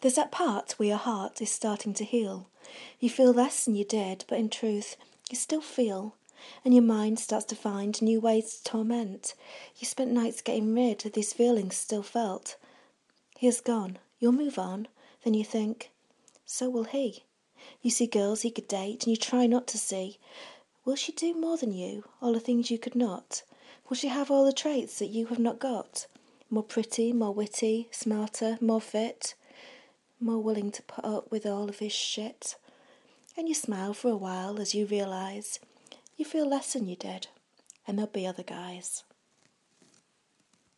There's that part where your heart is starting to heal. You feel less than you did, but in truth, you still feel. And your mind starts to find new ways to torment. You spent nights getting rid of these feelings still felt. He has gone. You'll move on. Then you think, so will he. You see girls he could date, and you try not to see. Will she do more than you, all the things you could not? Will she have all the traits that you have not got? More pretty, more witty, smarter, more fit, more willing to put up with all of his shit? And you smile for a while as you realise you feel less than you did, and there'll be other guys.